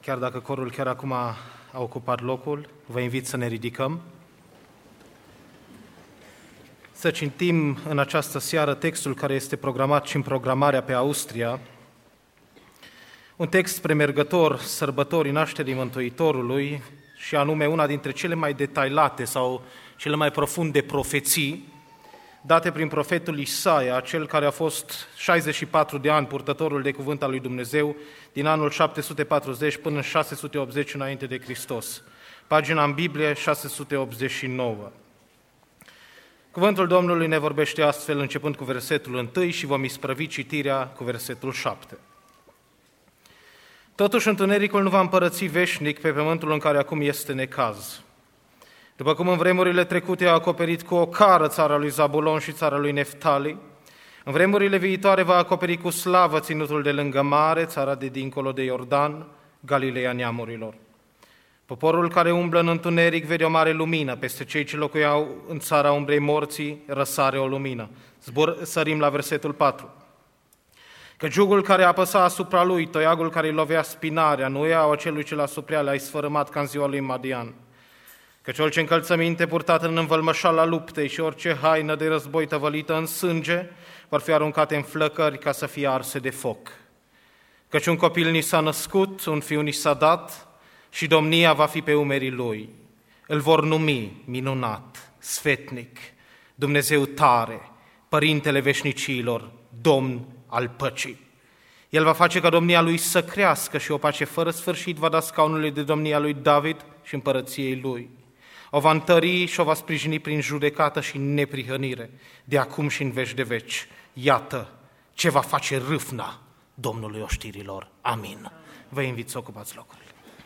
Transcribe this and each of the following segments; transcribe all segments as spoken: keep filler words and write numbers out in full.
Chiar dacă corul chiar acum a ocupat locul, vă invit să ne ridicăm. Să citim în această seară textul care este programat și în programarea pe Austria, un text premergător sărbătorii nașterii Mântuitorului și anume una dintre cele mai detailate sau cele mai profunde profeții date prin profetul Isaia, cel care a fost șaizeci și patru de ani purtătorul de cuvânt al lui Dumnezeu, din anul șapte sute patruzeci până în șase sute optzeci înainte de Hristos. Pagina în Biblie șase sute optzeci și nouă. Cuvântul Domnului ne vorbește astfel, începând cu versetul unu și vom isprăvi citirea cu versetul șapte. Totuși, întunericul nu va împărăți veșnic pe pământul în care acum este necaz. După cum în vremurile trecute a acoperit cu o cară țara lui Zabulon și țara lui Neftali, în vremurile viitoare va acoperi cu slavă ținutul de lângă mare, țara de dincolo de Iordan, Galileea neamurilor. Poporul care umblă în întuneric vede o mare lumină, peste cei ce locuiau în țara umbrei morții răsare o lumină. Zbor, sărim la versetul patru. Că jugul care apăsa asupra lui, toiagul care îi lovea spinarea, nu iau acelui ce l-a suprea, le-ai sfărâmat ca în ziua lui Madian. Căci orice încălțăminte purtată în învălmășala luptei și orice haină de război tăvălită în sânge vor fi aruncate în flăcări ca să fie arse de foc. Căci un copil ni s-a născut, un fiu ni s-a dat și domnia va fi pe umerii lui. Îl vor numi minunat, sfetnic, Dumnezeu tare, Părintele veșnicilor, Domn al păcii. El va face ca domnia lui să crească și o pace fără sfârșit va da scaunului de domnia lui David și împărăției lui. O va întări și o va sprijini prin judecată și neprihănire, de acum și în veci de veci. Iată ce va face râvna Domnului oștirilor. Amin. Vă invit să ocupați locurile.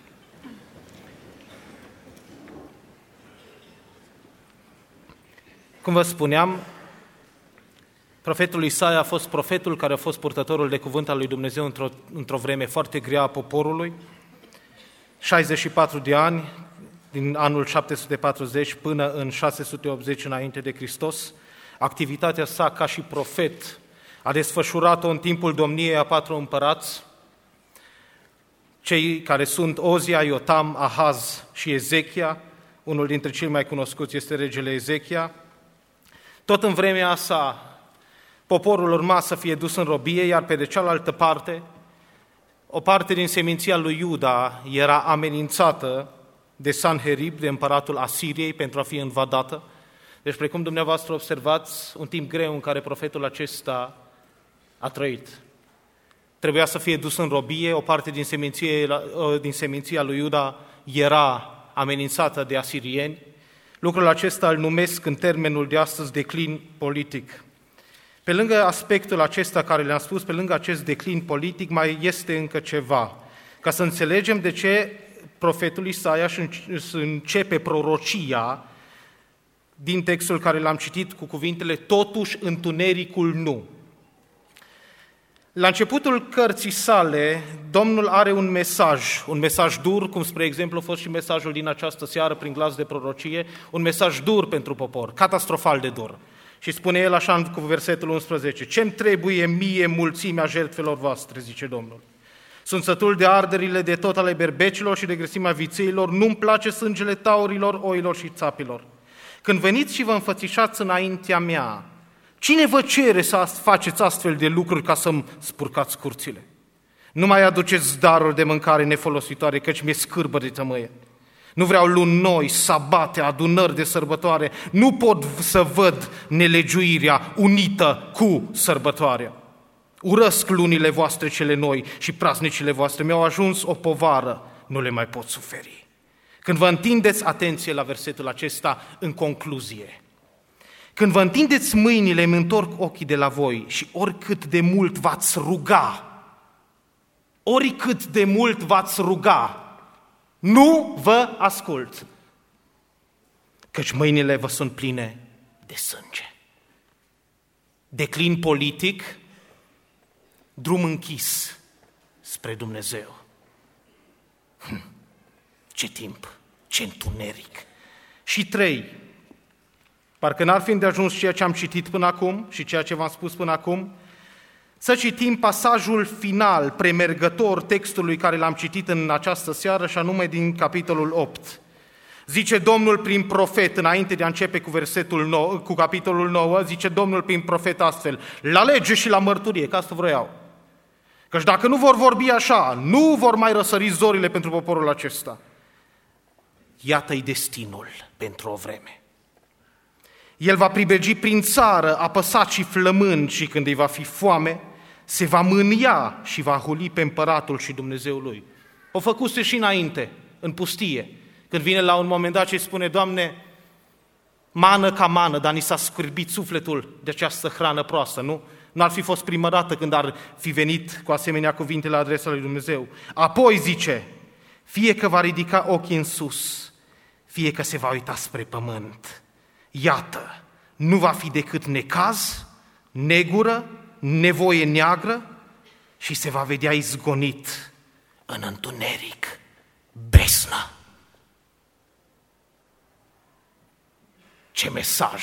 Cum vă spuneam, profetul Isaia a fost profetul care a fost purtătorul de cuvânt al lui Dumnezeu într-o, într-o vreme foarte grea a poporului, șaizeci și patru de ani, din anul șapte sute patruzeci până în șase sute optzeci înainte de Hristos. Activitatea sa ca și profet a desfășurat-o în timpul domniei a patru împărați, cei care sunt Ozia, Iotam, Ahaz și Ezechia. Unul dintre cei mai cunoscuți este regele Ezechia. Tot în vremea sa, poporul urma să fie dus în robie, iar pe de cealaltă parte, o parte din seminția lui Iuda era amenințată de Sanherib, de împăratul Asiriei, pentru a fi invadată. Deci, precum dumneavoastră observați, un timp greu în care profetul acesta a trăit. Trebuia să fie dus în robie, o parte din seminția, din seminția lui Iuda era amenințată de asirieni. Lucrul acesta îl numesc în termenul de astăzi declin politic. Pe lângă aspectul acesta care le-am spus, pe lângă acest declin politic, mai este încă ceva. Ca să înțelegem de ce profetul Isaia își începe prorocia din textul care l-am citit cu cuvintele totuși întunericul nu. La începutul cărții sale, Domnul are un mesaj, un mesaj dur, cum spre exemplu a fost și mesajul din această seară prin glas de prorocie, un mesaj dur pentru popor, catastrofal de dur. Și spune el așa cu versetul unsprezece, ce-mi trebuie mie mulțimea jertfelor voastre, zice Domnul. Sunt sătul de arderile de tot ale berbecilor și de grăsimea vițeilor, nu-mi place sângele taurilor, oilor și țapilor. Când veniți și vă înfățișați înaintea mea, cine vă cere să faceți astfel de lucruri ca să-mi spurcați curțile? Nu mai aduceți daruri de mâncare nefolositoare, căci mi-e scârbă de tămâie. Nu vreau luni noi, sabate, adunări de sărbătoare, nu pot să văd nelegiuirea unită cu sărbătoarea. Urăsc lunile voastre cele noi și praznicile voastre, mi-au ajuns o povară, nu le mai pot suferi. Când vă întindeți, atenție la versetul acesta, în concluzie, când vă întindeți mâinile, îmi întorc ochii de la voi și oricât de mult v-ați ruga, oricât de mult v-ați ruga, nu vă ascult, căci mâinile vă sunt pline de sânge. Declin politic, drum închis spre Dumnezeu. Hm, ce timp, ce întuneric. Și trei, parcă n-ar fi îndeajuns ceea ce am citit până acum și ceea ce v-am spus până acum, Să citim pasajul final, premergător textului care l-am citit în această seară, și anume din capitolul opt. Zice Domnul prin profet, înainte de a începe cu versetul nouă, cu capitolul nouă, zice Domnul prin profet astfel: la lege și la mărturie, că asta vreau. Căci dacă nu vor vorbi așa, nu vor mai răsări zorile pentru poporul acesta. Iată-i destinul pentru o vreme. El va pribegi prin țară, apăsat și flămând, și când îi va fi foame, se va mânia și va huli pe împăratul și Dumnezeul lui. O făcuse și înainte, în pustie, când vine la un moment dat și spune: Doamne, mană ca mană, dar ni s-a scârbit sufletul de această hrană proastă, nu? Nu ar fi fost prima dată când ar fi venit cu asemenea cuvinte la adresa lui Dumnezeu. Apoi zice: fie că va ridica ochii în sus, fie că se va uita spre pământ. Iată, nu va fi decât necaz, negură, nevoie neagră și se va vedea izgonit în întuneric, besnă. Ce mesaj,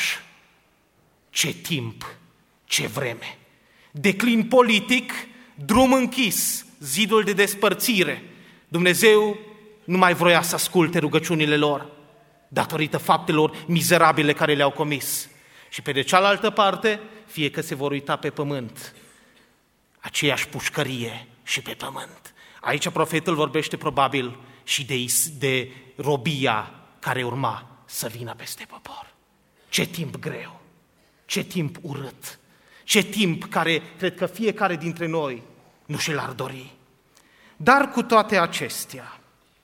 ce timp, ce vreme! Declin politic, drum închis, zidul de despărțire. Dumnezeu nu mai vroia să asculte rugăciunile lor, datorită faptelor mizerabile care le-au comis. Și pe de cealaltă parte, fie că se vor uita pe pământ, aceeași pușcărie și pe pământ. Aici profetul vorbește probabil și de, de robia care urma să vină peste popor. Ce timp greu, ce timp urât, ce timp care cred că fiecare dintre noi nu și l-ar dori. Dar cu toate acestea,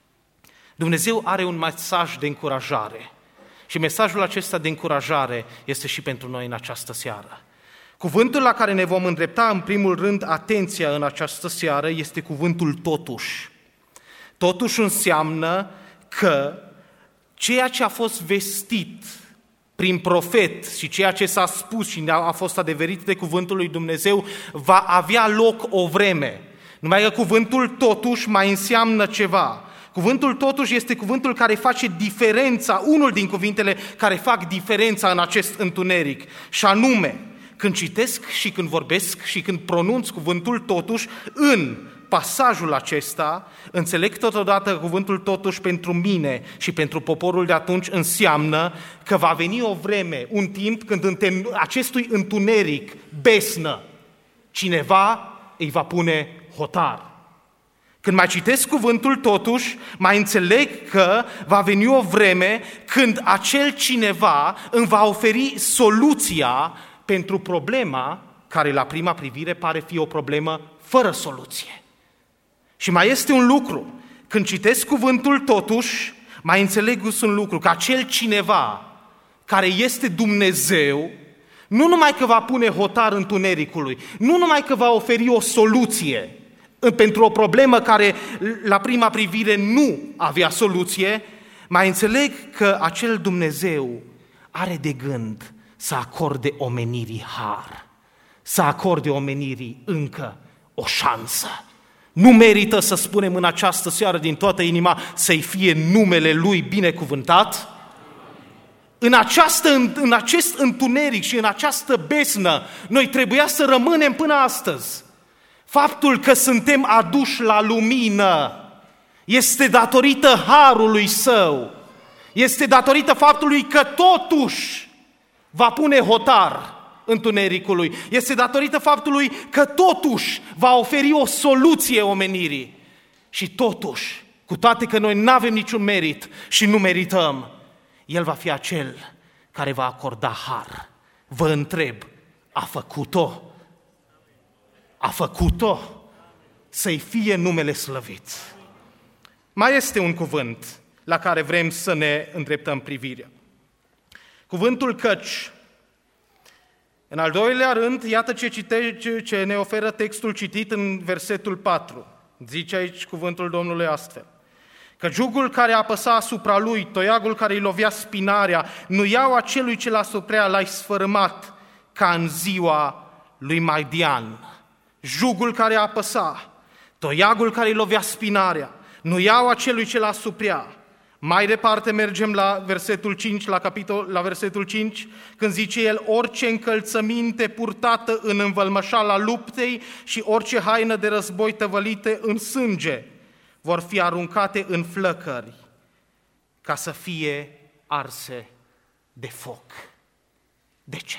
Dumnezeu are un mesaj de încurajare și mesajul acesta de încurajare este și pentru noi în această seară. Cuvântul la care ne vom îndrepta în primul rând atenția în această seară este cuvântul totuși. Totuși înseamnă că ceea ce a fost vestit prin profet și ceea ce s-a spus și a fost adeverit de cuvântul lui Dumnezeu va avea loc o vreme. Numai că cuvântul totuși mai înseamnă ceva. Cuvântul totuși este cuvântul care face diferența, unul din cuvintele care fac diferența în acest întuneric. Și anume, când citesc și când vorbesc și când pronunț cuvântul totuși, în pasajul acesta, înțeleg totodată că cuvântul totuși pentru mine și pentru poporul de atunci înseamnă că va veni o vreme, un timp când în acestui întuneric, besnă, cineva îi va pune hotar. Când mai citesc cuvântul totuși, mai înțeleg că va veni o vreme când acel cineva îmi va oferi soluția pentru problema care la prima privire pare fi o problemă fără soluție. Și mai este un lucru, când citesc cuvântul totuși, mai înțeleg un lucru, că acel cineva care este Dumnezeu, nu numai că va pune hotar întunericului, nu numai că va oferi o soluție pentru o problemă care la prima privire nu avea soluție, mai înțeleg că acel Dumnezeu are de gând să acorde omenirii har, să acorde omenirii încă o șansă. Nu merită să spunem în această seară din toată inima să-i fie numele Lui binecuvântat? În, această, în acest întuneric și în această besnă, noi trebuia să rămânem până astăzi. Faptul că suntem aduși la lumină este datorită harului Său, este datorită faptului că totuși va pune hotar întunericului, este datorită faptului că totuși va oferi o soluție omenirii. Și totuși, cu toate că noi nu avem niciun merit și nu merităm, El va fi acel care va acorda har. Vă întreb, a făcut-o? A făcut-o? Să-i fie numele slăvit. Mai este un cuvânt la care vrem să ne îndreptăm privirea. Cuvântul căci. În al doilea rând, iată ce, cite, ce ne oferă textul citit în versetul patru. Zice aici cuvântul Domnului astfel: că jugul care apăsa asupra lui, toiagul care îi lovea spinarea, nuiaua celui ce l-a suprea l-ai sfărâmat, ca în ziua lui Madian. Jugul care apăsa, toiagul care îi lovea spinarea, nuiaua celui ce l-a suprea, Mai departe mergem la versetul cinci, la, capitol, la versetul cinci, când zice el: orice încălțăminte purtată în învălmășala luptei și orice haină de război tăvălite în sânge vor fi aruncate în flăcări ca să fie arse de foc. De ce?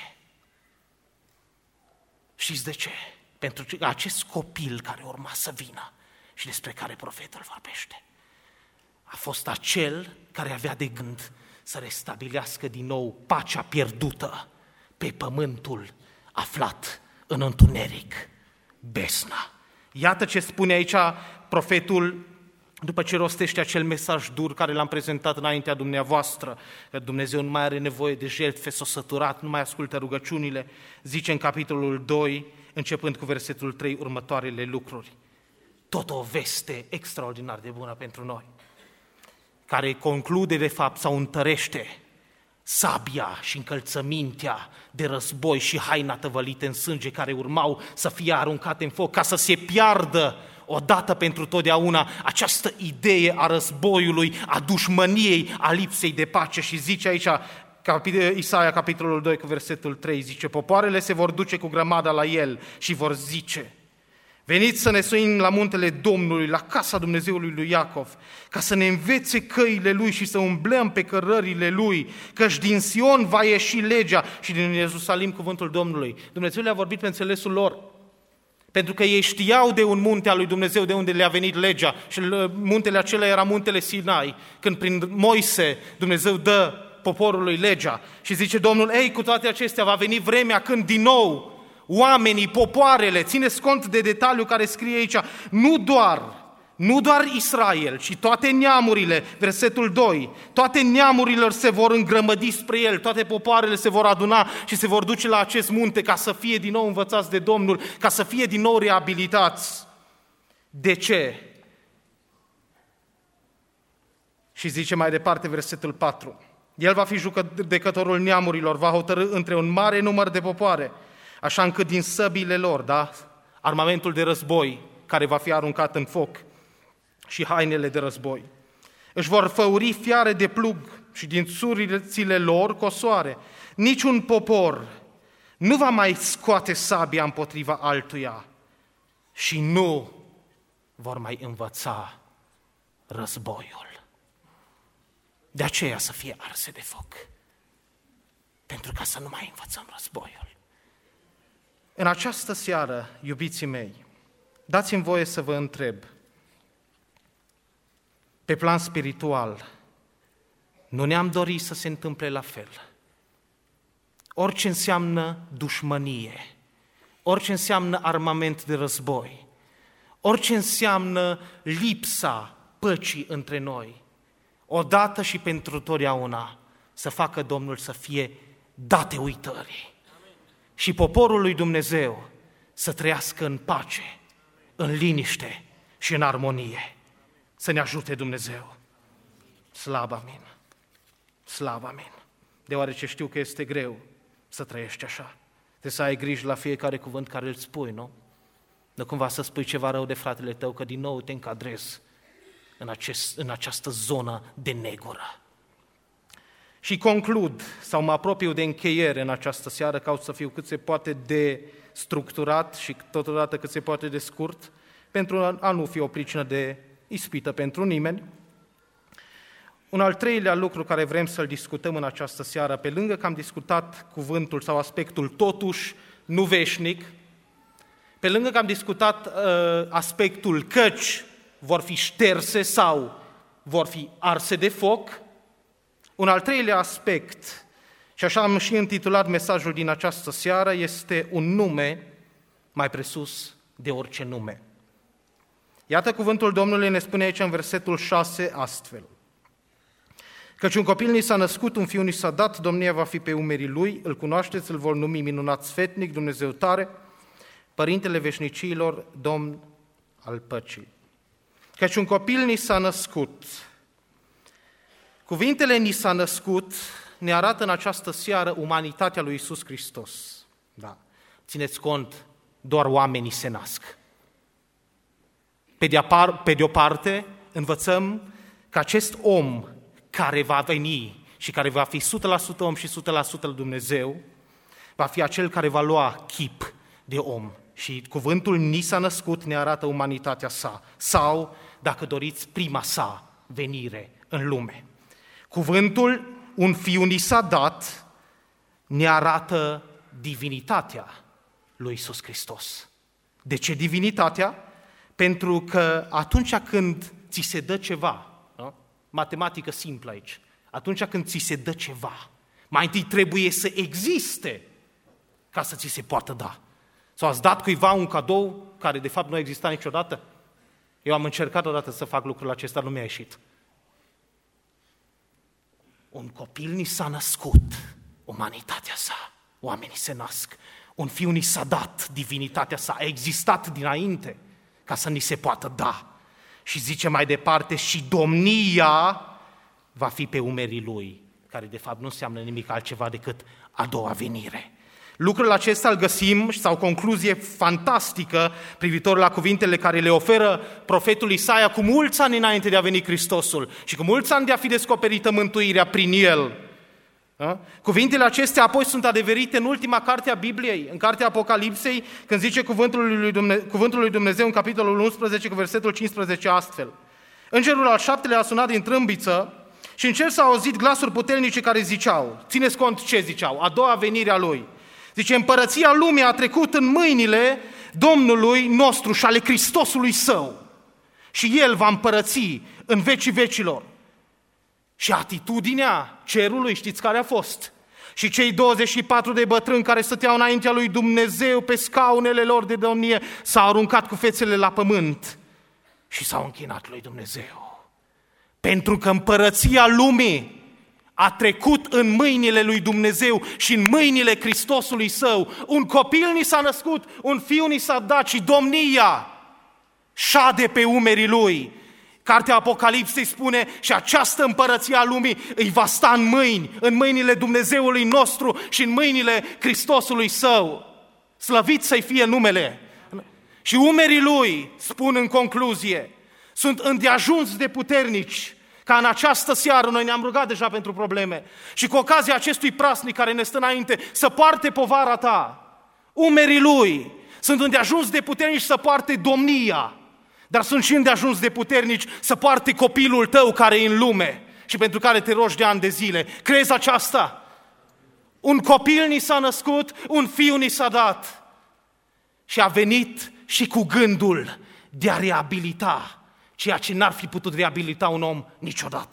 Știți de ce? Pentru că acest copil care urma să vină și despre care profetul vorbește a fost acel care avea de gând să restabilească din nou pacea pierdută pe pământul aflat în întuneric, besna. Iată ce spune aici profetul după ce rostește acel mesaj dur care l-am prezentat înaintea dumneavoastră, că Dumnezeu nu mai are nevoie de jertfe, s-a săturat, nu mai ascultă rugăciunile, zice în capitolul doi, începând cu versetul trei, următoarele lucruri. Tot o veste extraordinar de bună pentru noi, care conclude de fapt sau întărește sabia și încălțămintea de război și haina tăvălite în sânge care urmau să fie aruncate în foc ca să se piardă odată pentru totdeauna această idee a războiului, a dușmăniei, a lipsei de pace. Și zice aici Isaia, capitolul doi, cu versetul trei, zice: popoarele se vor duce cu grămada la el și vor zice: veniți să ne suim la muntele Domnului, la casa Dumnezeului lui Iacov, ca să ne învețe căile lui și să umblăm pe cărările lui, căci din Sion va ieși legea și din Ierusalim cuvântul Domnului. Dumnezeu le-a vorbit pe înțelesul lor, pentru că ei știau de un munte al lui Dumnezeu de unde le-a venit legea și muntele acela era muntele Sinai, când prin Moise Dumnezeu dă poporului legea și zice Domnul: ei, cu toate acestea va veni vremea când din nou oamenii, popoarele, țineți cont de detaliu care scrie aici, nu doar, nu doar Israel, ci toate neamurile, versetul doi, toate neamurile se vor îngrămădi spre el, toate popoarele se vor aduna și se vor duce la acest munte ca să fie din nou învățați de Domnul, ca să fie din nou reabilitați. De ce? Și zice mai departe versetul patru, el va fi judecătorul neamurilor, va hotărî între un mare număr de popoare, așa încât din săbile lor, da, armamentul de război care va fi aruncat în foc și hainele de război, își vor făuri fiare de plug și din țurile lor cosoare. Niciun popor nu va mai scoate sabia împotriva altuia și nu vor mai învăța războiul. De aceea să fie arse de foc, pentru ca să nu mai învățăm războiul. În această seară, iubiții mei, dați-mi voie să vă întreb, pe plan spiritual, nu ne-am dorit să se întâmple la fel? Orice înseamnă dușmănie, orice înseamnă armament de război, orice înseamnă lipsa păcii între noi, odată și pentru totdeauna să facă Domnul să fie date uitării. Și poporul lui Dumnezeu să trăiască în pace, în liniște și în armonie. Să ne ajute Dumnezeu. Slab amin. Slab amin. Deoarece știu că este greu să trăiești așa. Trebuie să ai grijă la fiecare cuvânt care îl spui, nu? Nu cumva să spui ceva rău de fratele tău, că din nou te încadrezi în, acest, în această zonă de negură. Și conclud, sau mă apropiu de încheiere în această seară, caut să fiu cât se poate de structurat și totodată cât se poate de scurt, pentru a nu fi o pricină de ispită pentru nimeni. Un al treilea lucru care vrem să-l discutăm în această seară, pe lângă că am discutat cuvântul sau aspectul totuși nu veșnic, pe lângă că am discutat uh, aspectul căci vor fi șterse sau vor fi arse de foc, un al treilea aspect, și așa am și intitulat mesajul din această seară, este un nume mai presus de orice nume. Iată cuvântul Domnului ne spune aici în versetul șase astfel: căci un copil ni s-a născut, un fiu ni s-a dat, domnia va fi pe umerii lui, îl cunoașteți, îl vor numi minunat sfetnic, Dumnezeu tare, Părintele veșnicilor, Domn al păcii. Căci un copil ni s-a născut. Cuvintele ni s-a născut ne arată în această seară umanitatea lui Iisus Hristos. Da. Țineți cont, doar oamenii se nasc. Pe de, apar, pe de o parte, învățăm că acest om care va veni și care va fi o sută la sută om și o sută la sută Dumnezeu, va fi acel care va lua chip de om. Și cuvântul ni s-a născut ne arată umanitatea sa, sau, dacă doriți, prima sa venire în lume. Cuvântul un fiu ni s-a dat ne arată divinitatea lui Iisus Hristos. De ce divinitatea? Pentru că atunci când ți se dă ceva, nu? Matematică simplă aici, atunci când ți se dă ceva, mai întâi trebuie să existe ca să ți se poată da. Sau ați dat cuiva un cadou care de fapt nu exista niciodată? Eu am încercat odată să fac lucrul acesta, nu mi-a ieșit. Un copil ni s-a născut, umanitatea sa, oamenii se nasc. Un fiu ni s-a dat, divinitatea sa, a existat dinainte ca să ni se poată da. Și zice mai departe, și domnia va fi pe umerii lui, care de fapt nu înseamnă nimic altceva decât a doua venire. Lucrul acesta îl găsim, sau concluzie fantastică privitor la cuvintele care le oferă profetul Isaia cu mulți ani înainte de a veni Hristosul și cu mulți ani de a fi descoperită mântuirea prin el. Da? Cuvintele acestea apoi sunt adeverite în ultima carte a Bibliei, în cartea Apocalipsei, când zice cuvântul lui Dumnezeu, cuvântul lui Dumnezeu în capitolul unsprezece cu versetul cincisprezece astfel. Îngerul al șaptelea a sunat din trâmbiță și în cer s-au auzit glasuri puternice care ziceau, țineți cont ce ziceau, a doua venire a lui. Zice, împărăția lumii a trecut în mâinile Domnului nostru și ale Hristosului său. Și El va împărăți în vecii vecilor. Și atitudinea cerului, știți care a fost? Și cei douăzeci și patru de bătrâni care stăteau înaintea lui Dumnezeu pe scaunele lor de domnie s-au aruncat cu fețele la pământ și s-au închinat lui Dumnezeu. Pentru că împărăția lumii a trecut în mâinile lui Dumnezeu și în mâinile Hristosului său. Un copil ni s-a născut, un fiu ni s-a dat și domnia șade pe umerii lui. Cartea Apocalipsei spune și această împărăție a lumii îi va sta în mâini, în mâinile Dumnezeului nostru și în mâinile Hristosului său. Slăvit să-i fie numele. Și umerii lui, spun în concluzie, sunt îndeajuns de puternici ca în această seară, noi ne-am rugat deja pentru probleme, și cu ocazia acestui prasnic care ne stă înainte, să poarte povara ta. Umerii lui sunt îndeajuns de puternici să poarte domnia, dar sunt și îndeajuns de puternici să poarte copilul tău care e în lume și pentru care te rogi de ani de zile. Crezi aceasta? Un copil ni s-a născut, un fiu ni s-a dat și a venit și cu gândul de a reabilita ceea ce n-ar fi putut reabilita un om niciodată.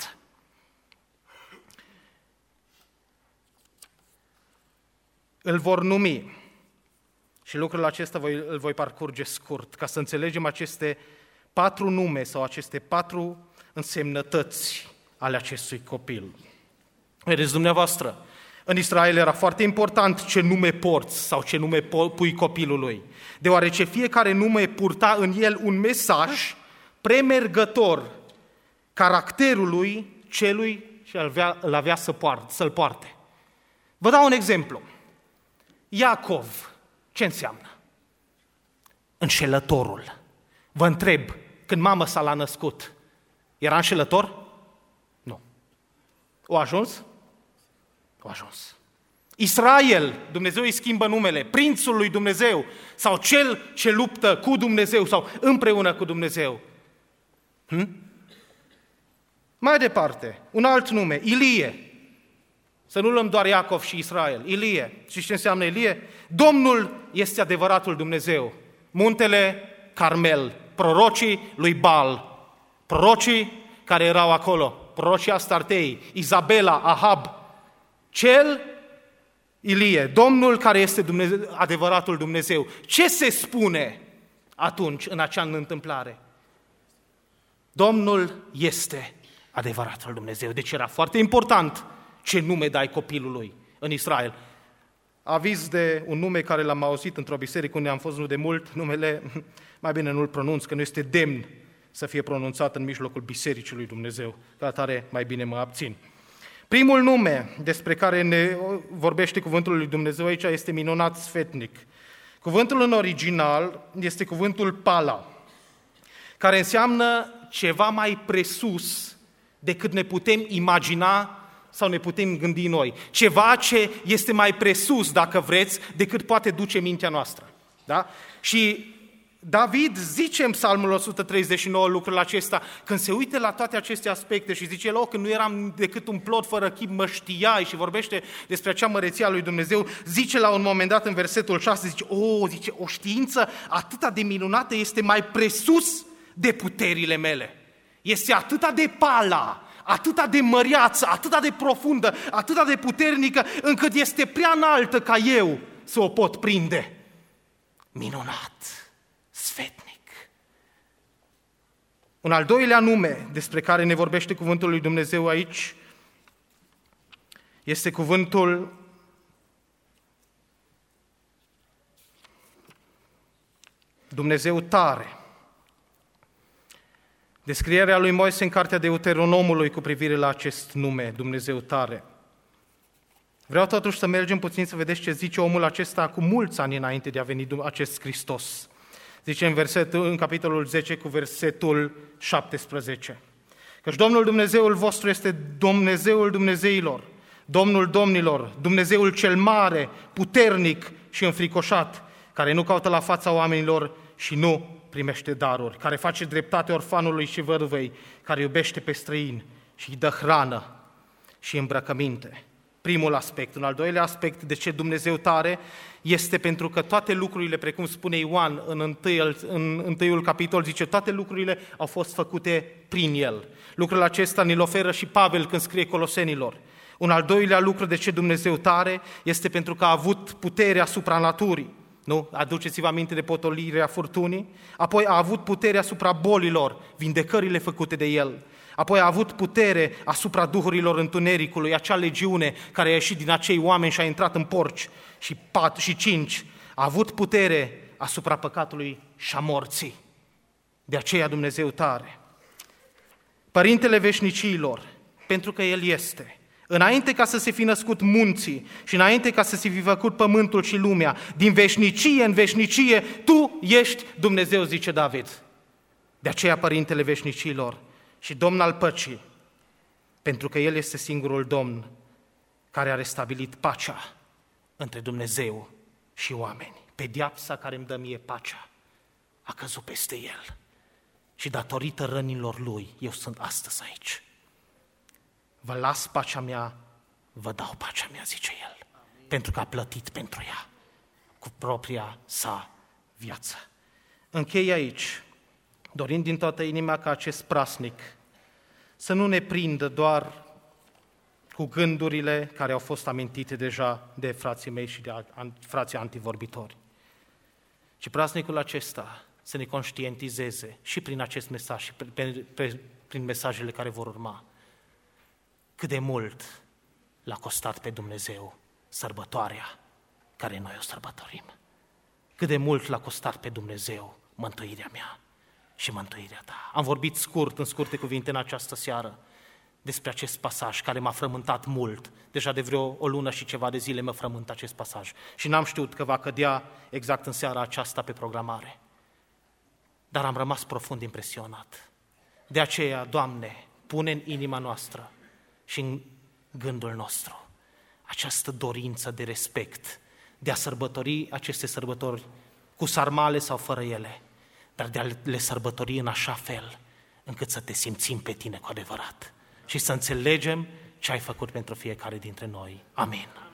Îl vor numi, și lucrul acesta voi, îl voi parcurge scurt, ca să înțelegem aceste patru nume sau aceste patru însemnătăți ale acestui copil. Vedeți dumneavoastră, în Israel era foarte important ce nume porți sau ce nume pui copilului, deoarece fiecare nume purta în el un mesaj premergător caracterului celui ce îl avea, îl avea să poarte, să-l poarte. Vă dau un exemplu. Iacov, ce înseamnă? Înșelătorul. Vă întreb, când mama sa l-a născut, era înșelător? Nu. O ajuns? O ajuns. Israel, Dumnezeu îi schimbă numele, prințul lui Dumnezeu, sau cel ce luptă cu Dumnezeu, sau împreună cu Dumnezeu. Hm? Mai departe, un alt nume, Ilie. Să nu luăm doar Iacov și Israel, Ilie. Și ce înseamnă Ilie? Domnul este adevăratul Dumnezeu. Muntele Carmel, prorocii lui Baal, prorocii care erau acolo, prorocii Astartei, Izabela, Ahab, cel Ilie, Domnul care este Dumnezeu, adevăratul Dumnezeu. Ce se spune atunci în acea întâmplare? Domnul este adevăratul Dumnezeu. Deci era foarte important ce nume dai copilului în Israel. Aviz de un nume care l-am auzit într-o biserică unde am fost nu de mult, numele, mai bine nu-l pronunț, că nu este demn să fie pronunțat în mijlocul bisericii lui Dumnezeu. Ca atare, mai bine mă abțin. Primul nume despre care ne vorbește cuvântul lui Dumnezeu aici este minunat sfetnic. Cuvântul în original este cuvântul pala, care înseamnă ceva mai presus decât ne putem imagina sau ne putem gândi noi. Ceva ce este mai presus, dacă vreți, decât poate duce mintea noastră. Da? Și David zice în Psalmul o sută treizeci și nouă lucrul acesta, când se uită la toate aceste aspecte și zice, el, când nu eram decât un plod fără chip, mă știai, și vorbește despre acea măreție a lui Dumnezeu, zice la un moment dat în versetul șase, zice, o, zice, o știință atât de minunată este mai presus de puterile mele. Este atât de pala, atât de măreață, atât de profundă, atât de puternică, încât este prea înaltă ca eu să o pot prinde. Minunat! Sfetnic. Un al doilea nume despre care ne vorbește cuvântul lui Dumnezeu aici este cuvântul Dumnezeu tare. Descrierea lui Moise în cartea Deuteronomului cu privire la acest nume, Dumnezeu tare. Vreau totuși să mergem puțin să vedeți ce zice omul acesta cu mulți ani înainte de a veni acest Hristos. Zice în, versetul, în capitolul zece cu versetul șaptesprezece. Căci Domnul Dumnezeul vostru este Dumnezeul Dumnezeilor, Domnul Domnilor, Dumnezeul cel mare, puternic și înfricoșat, care nu caută la fața oamenilor și nu primește daruri, care face dreptate orfanului și văduvei, care iubește pe străini și îi dă hrană și îmbrăcăminte. Primul aspect. Un al doilea aspect, de ce Dumnezeu tare, este pentru că toate lucrurile, precum spune Ioan în întâiul, în întâiul capitol, zice, toate lucrurile au fost făcute prin El. Lucrul acesta ne-l oferă și Pavel când scrie Colosenilor. Un al doilea lucru, de ce Dumnezeu tare, este pentru că a avut putere asupra naturii. Nu? Aduceți-vă aminte de potolirea furtunii. Apoi a avut putere asupra bolilor, vindecările făcute de El. Apoi a avut putere asupra duhurilor întunericului, acea legiune care a ieșit din acei oameni și a intrat în porci și pat și cinci. A avut putere asupra păcatului și a morții. De aceea Dumnezeu tare. Părintele veșnicilor, pentru că El este. Înainte ca să se fi născut munții și înainte ca să se fi făcut pământul și lumea, din veșnicie în veșnicie, Tu ești Dumnezeu, zice David. De aceea Părintele veșnicilor și Domn al păcii, pentru că El este singurul Domn care a restabilit pacea între Dumnezeu și oameni. Pedeapsa care îmi dă mie pacea a căzut peste El și datorită rănilor Lui eu sunt astăzi aici. Vă las pacea mea, vă dau pacea mea, zice El, Amin. Pentru că a plătit pentru ea cu propria sa viață. Închei aici, dorind din toată inima ca acest prasnic să nu ne prindă doar cu gândurile care au fost amintite deja de frații mei și de frații antivorbitori, ci prasnicul acesta să ne conștientizeze și prin acest mesaj și prin mesajele care vor urma cât de mult l-a costat pe Dumnezeu sărbătoarea care noi o sărbătorim. Cât de mult l-a costat pe Dumnezeu mântuirea mea și mântuirea ta. Am vorbit scurt, în scurte cuvinte în această seară, despre acest pasaj care m-a frământat mult. Deja de vreo o lună și ceva de zile mă frământ acest pasaj și n-am știut că va cădea exact în seara aceasta pe programare. Dar am rămas profund impresionat. De aceea, Doamne, pune în inima noastră și în gândul nostru această dorință de respect, de a sărbători aceste sărbători cu sarmale sau fără ele, dar de a le sărbători în așa fel încât să te simțim pe tine cu adevărat și să înțelegem ce ai făcut pentru fiecare dintre noi. Amin.